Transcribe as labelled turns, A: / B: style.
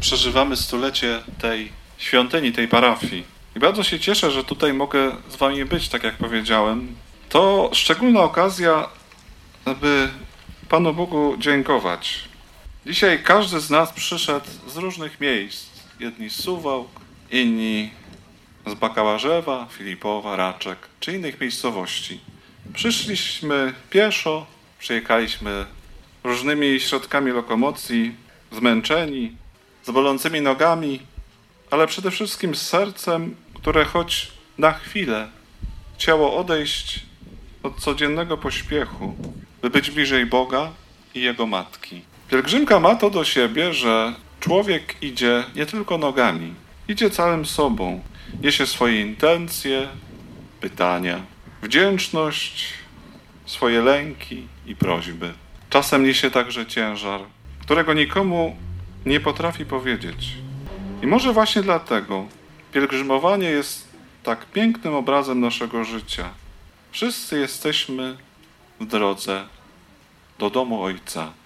A: przeżywamy stulecie tej świątyni, tej parafii. I bardzo się cieszę, że tutaj mogę z wami być, tak jak powiedziałem. To szczególna okazja, aby Panu Bogu dziękować. Dzisiaj każdy z nas przyszedł z różnych miejsc. Jedni z Suwałk, inni z Bakałarzewa, Filipowa, Raczek czy innych miejscowości. Przyszliśmy pieszo, przyjechaliśmy różnymi środkami lokomocji, zmęczeni, z bolącymi nogami, ale przede wszystkim z sercem, które choć na chwilę chciało odejść od codziennego pośpiechu, by być bliżej Boga i Jego Matki. Pielgrzymka ma to do siebie, że człowiek idzie nie tylko nogami, idzie całym sobą. Niesie swoje intencje, pytania, wdzięczność, swoje lęki i prośby. Czasem niesie także ciężar, którego nikomu nie potrafi powiedzieć. I może właśnie dlatego pielgrzymowanie jest tak pięknym obrazem naszego życia. Wszyscy jesteśmy w drodze do domu Ojca.